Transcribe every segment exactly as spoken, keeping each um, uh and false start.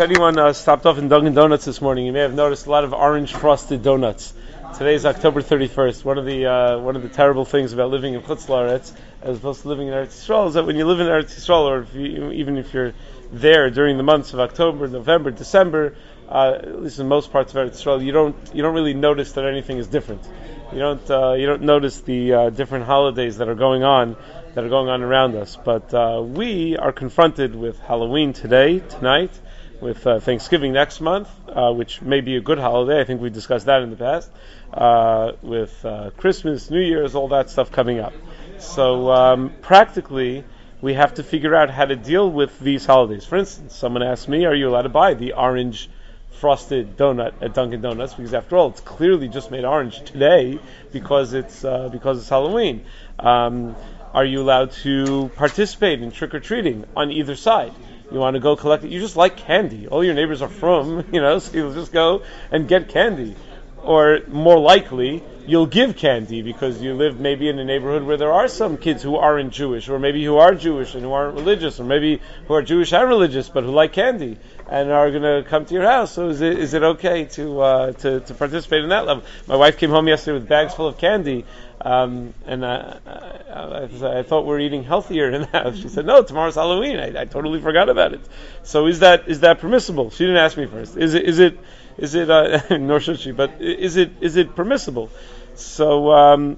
anyone uh, stopped off in Dunkin' Donuts this morning, you may have noticed a lot of orange frosted donuts. Today is October thirty-first. One of the uh, one of the terrible things about living in Chutz La'aretz, as opposed to living in Eretz Yisrael, is that when you live in Eretz Yisrael, or if you, even if you're there during the months of October, November, December, uh, at least in most parts of Eretz Yisrael, you don't you don't really notice that anything is different. You don't uh, you don't notice the uh, different holidays that are going on that are going on around us. But uh, we are confronted with Halloween today, tonight, with uh, Thanksgiving next month, uh, which may be a good holiday. I think we discussed that in the past. Uh, with uh, Christmas, New Year's, all that stuff coming up. So um, practically, we have to figure out how to deal with these holidays. For instance, someone asked me, are you allowed to buy the orange frosted donut at Dunkin' Donuts? Because after all, it's clearly just made orange today because it's uh, because it's Halloween. Um, are you allowed to participate in trick-or-treating on either side? You want to go collect it. You just like candy. All your neighbors are from, you know, so you'll just go and get candy. Or more likely, you'll give candy because you live maybe in a neighborhood where there are some kids who aren't Jewish, or maybe who are Jewish and who aren't religious, or maybe who are Jewish and religious but who like candy and are going to come to your house. So is it is it okay to uh, to to participate in that level? My wife came home yesterday with bags full of candy, um, and uh, I, I, I thought we were eating healthier in the house. She said, "No, tomorrow's Halloween. I, I totally forgot about it." So is that is that permissible? She didn't ask me first. Is it is it Is it, uh, nor should she, but is it is it permissible? So, um,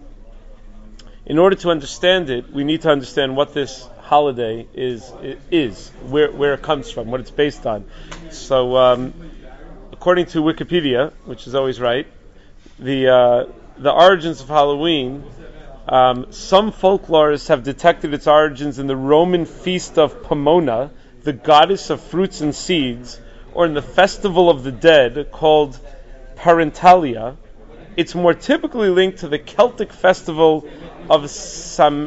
in order to understand it, we need to understand what this holiday is, is where where it comes from, what it's based on. So, um, according to Wikipedia, which is always right, the uh, the origins of Halloween, um, some folklorists have detected its origins in the Roman feast of Pomona, the goddess of fruits and seeds, or in the festival of the dead called Parentalia. It's more typically linked to the Celtic festival of Sam,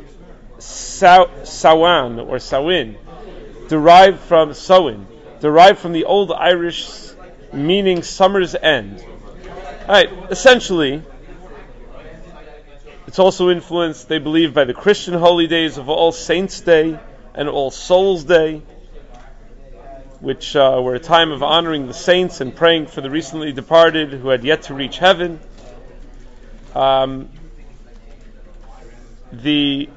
Sa, Samhain or Samhain, derived from Samhain, derived from the Old Irish meaning summer's end. All right, essentially, it's also influenced, they believe, by the Christian holy days of All Saints' Day and All Souls' Day, which uh, were a time of honoring the saints and praying for the recently departed who had yet to reach heaven. Um, the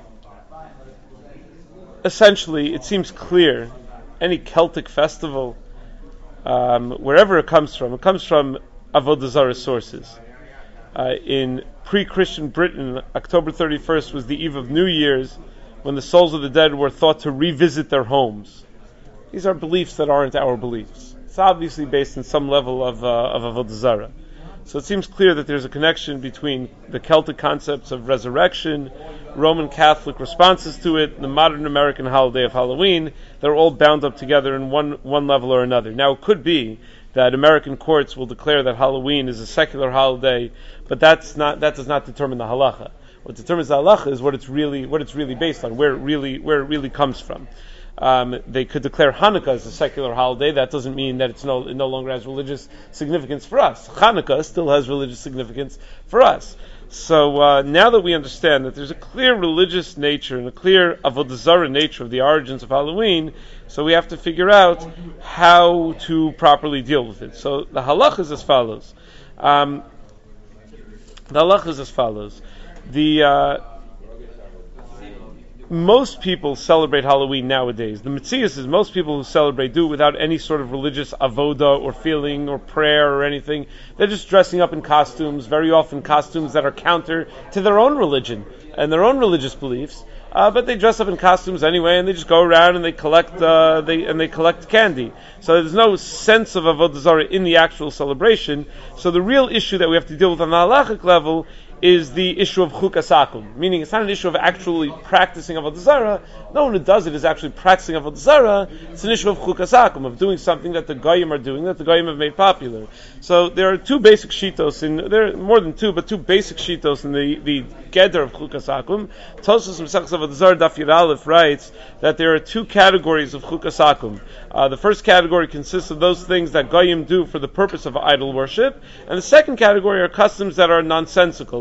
essentially, it seems clear, any Celtic festival, um, wherever it comes from, it comes from Avodah Zarah sources. Uh, in pre-Christian Britain, October thirty-first was the eve of New Year's, when the souls of the dead were thought to revisit their homes. These are beliefs that aren't our beliefs. It's obviously based on some level of uh, of Avodah Zarah. So it seems clear that there's a connection between the Celtic concepts of resurrection, Roman Catholic responses to it, the modern American holiday of Halloween. They're all bound up together in one one level or another. Now, it could be that American courts will declare that Halloween is a secular holiday, but that's not that does not determine the halacha. What determines the halacha is what it's really what it's really based on, where it really where it really comes from. Um, they could declare Hanukkah as a secular holiday. That doesn't mean that it's no, it no longer has religious significance for us. Hanukkah still has religious significance for us. So uh, now that we understand that there's a clear religious nature and a clear Avodah Zarah nature of the origins of Halloween, so we have to figure out how to properly deal with it. So the halach is as follows. Um, the halach is as follows. The uh, Most people celebrate Halloween nowadays. The Metzius is most people who celebrate do it without any sort of religious avoda or feeling or prayer or anything. They're just dressing up in costumes, very often costumes that are counter to their own religion and their own religious beliefs. Uh, but they dress up in costumes anyway, and they just go around and they collect uh, they and they collect candy. So there's no sense of avodah zarah in the actual celebration. So the real issue that we have to deal with on the halachic level is the issue of chukas akum, meaning it's not an issue of actually practicing avodah zarah. No one who does it is actually practicing avodah zarah. It's an issue of chukas akum, of doing something that the goyim are doing, that the goyim have made popular. So there are two basic shitos in there are more than two, but two basic shitos in the the geder of chukas akum. Tosfos Mesechus Avodah Zarah Daf Yud Aleph writes that there are two categories of chukas akum. Uh, the first category consists of those things that goyim do for the purpose of idol worship, and the second category are customs that are nonsensical,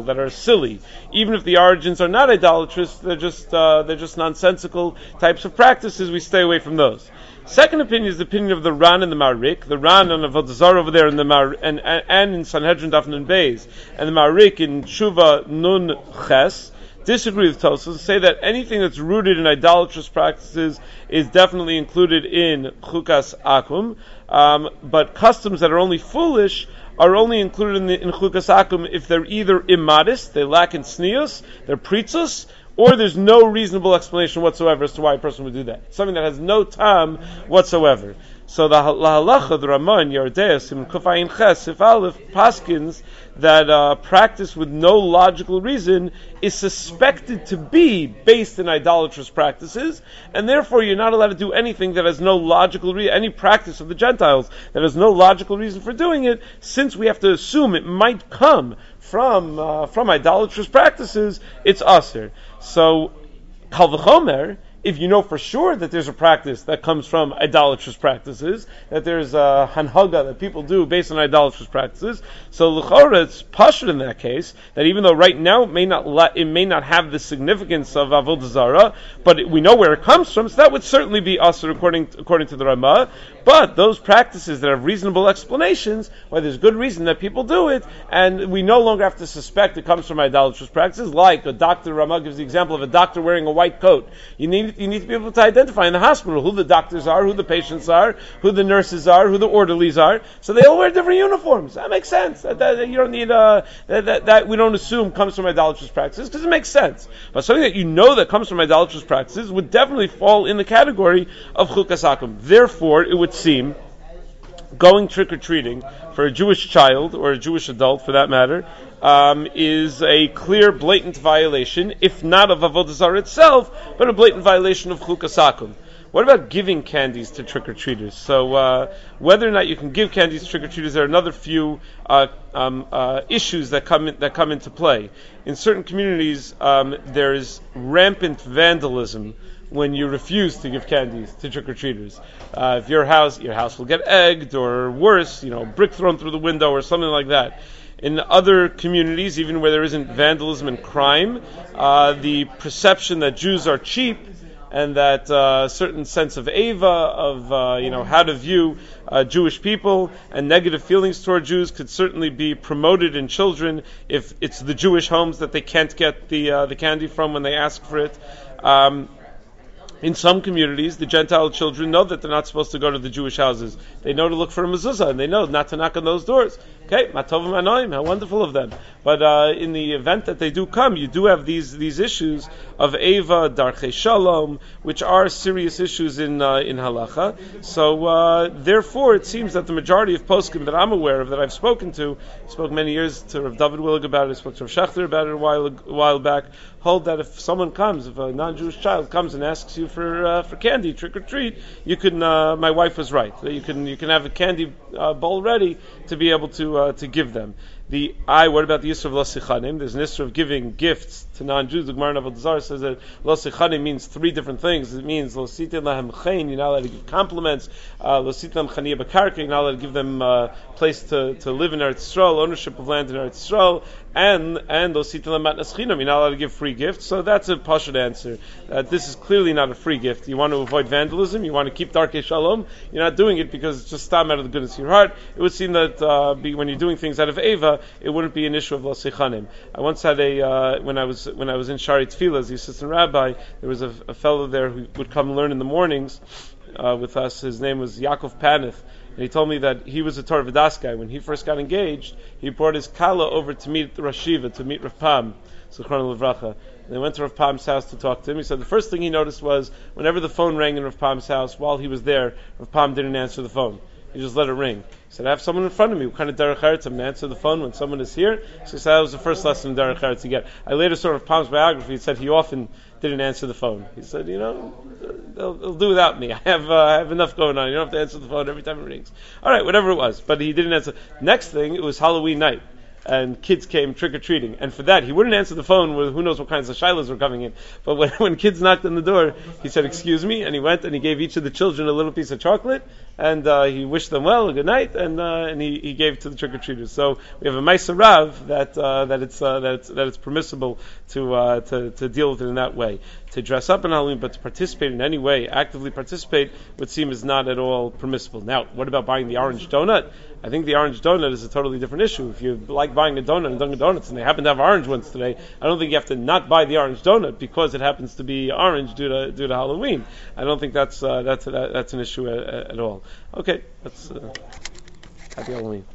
that are silly. Even if the origins are not idolatrous, they're just uh, they're just nonsensical types of practices. We stay away from those. Second opinion is the opinion of the Ran and the Marik. The Ran and Avodah Zarah over there in the Mar and, and and in Sanhedrin Daf Nun Beis, and the Marik in Tshuva Nun Ches disagree with Tosfos and say that anything that's rooted in idolatrous practices is definitely included in Chukas Akum, um, but customs that are only foolish are only included in, the, in Chukas Akum if they're either immodest, they lack in snius, they're pritzus, or there's no reasonable explanation whatsoever as to why a person would do that. Something that has no tam whatsoever. So the halacha, the Ramah in Yordeus, in Kufayin Ches, if Aleph, Paskins, that uh, practice with no logical reason is suspected to be based in idolatrous practices, and therefore you're not allowed to do anything that has no logical reason, any practice of the Gentiles that has no logical reason for doing it, since we have to assume it might come from uh, from idolatrous practices, it's aser. So, Kal v'chomer, if you know for sure that there's a practice that comes from idolatrous practices, that there's a hanhaga that people do based on idolatrous practices, so l'chora it's pashut in that case, that even though right now it may not la- it may not have the significance of avodah zarah, but it, we know where it comes from, so that would certainly be asur according to, according to the Ramah. But those practices that have reasonable explanations, why there's good reason that people do it, and we no longer have to suspect it comes from idolatrous practices, like a doctor, Ramah gives the example of a doctor wearing a white coat. You need you need to be able to identify in the hospital who the doctors are, who the patients are, who the nurses are, who the orderlies are. So they all wear different uniforms. That makes sense. That, that you don't need uh, that, that that we don't assume comes from idolatrous practices because it makes sense. But something that you know that comes from idolatrous practices would definitely fall in the category of chukas akum. Therefore, it would seem going trick-or-treating for a Jewish child, or a Jewish adult for that matter, um, is a clear, blatant violation, if not of Avodah Zarah itself, but a blatant violation of Chukas Akum. What about giving candies to trick-or-treaters? So uh, whether or not you can give candies to trick-or-treaters, there are another few uh, um, uh, issues that come in, that come into play. In certain communities, um, there is rampant vandalism when you refuse to give candies to trick-or-treaters. Uh, if your house, your house will get egged, or worse, you know, brick thrown through the window, or something like that. In other communities, even where there isn't vandalism and crime, uh, the perception that Jews are cheap, and that a uh, certain sense of ava, of uh, you know how to view uh, Jewish people, and negative feelings toward Jews could certainly be promoted in children if it's the Jewish homes that they can't get the uh, the candy from when they ask for it. Um, In some communities, the Gentile children know that they're not supposed to go to the Jewish houses. They know to look for a mezuzah, and they know not to knock on those doors. Okay, matov manoim, how wonderful of them. But uh, in the event that they do come, you do have these these issues of Eva, Darchei Shalom, which are serious issues in uh, in halacha. So uh, therefore, it seems that the majority of poskim that I'm aware of, that I've spoken to, I spoke many years to Rav David Willig about it, I spoke to Rav Schechter about it a while, a while back, hold that if someone comes, if a non-Jewish child comes and asks you for uh, for candy, trick or treat, you can. Uh, my wife was right. That you can you can have a candy uh, bowl ready to be able to uh, to give them. The I. What about the Yisra of Lasichanim? There's an Yisra of giving gifts to non-Jews. The Gemara in Avodah Zarah says that Lasichanim means three different things. It means Lositin lahem chen, you're not allowed to give compliments. Lositin lahem chaniya b'karka, you're not allowed to give them a uh, place to, to live in Eretz Yisrael, ownership of land in Eretz Yisrael, and and Lositin lahem matnas chinam, you're not allowed to give free gifts. So that's a pashut answer. Uh, this is clearly not a free gift. You want to avoid vandalism. You want to keep Darkei Shalom. You're not doing it because it's just stam out of the goodness of your heart. It would seem that uh, be, when you're doing things out of Eva, it wouldn't be an issue of Lasichanim. I once had a uh, when I was when I was in Shari Tefillah as the assistant rabbi, there was a, a fellow there who would come learn in the mornings uh, with us. His name was Yaakov Paneth, and he told me that he was a Torah Vodas guy. When he first got engaged, he brought his kala over to meet Rosh Yeshiva, to meet Rav Pam, Zichrono Livracha. They went to Rav Pam's house to talk to him. He said the first thing he noticed was whenever the phone rang in Rav Pam's house, while he was there, Rav Pam didn't answer the phone. He just let it ring. He said, I have someone in front of me. What kind of derech eretz? I'm going to answer the phone when someone is here. So he said, that was the first lesson in derech eretz to get. I later saw Rav Pam's biography. He said he often didn't answer the phone. He said, you know, they'll, they'll do without me. I have uh, I have enough going on. You don't have to answer the phone every time it rings. All right, whatever it was. But he didn't answer. Next thing, it was Halloween night. and kids came trick-or-treating. And for that, he wouldn't answer the phone with who knows what kinds of shilas were coming in. But when, when kids knocked on the door, he said, excuse me, and he went and he gave each of the children a little piece of chocolate, and uh, he wished them well, a good night, and uh, and he, he gave to the trick-or-treaters. So we have a Maisa Rav that uh, that it's uh, that it's that it's permissible to uh, to to deal with it in that way. To dress up in Halloween, but to participate in any way, actively participate, would seem is not at all permissible. Now, what about buying the orange donut? I think the orange donut is a totally different issue. If you like buying a donut in Dunkin' Donuts and they happen to have orange ones today, I don't think you have to not buy the orange donut because it happens to be orange due to due to Halloween. I don't think that's uh, that's that, that's an issue at, at all. Okay, that's uh, happy Halloween.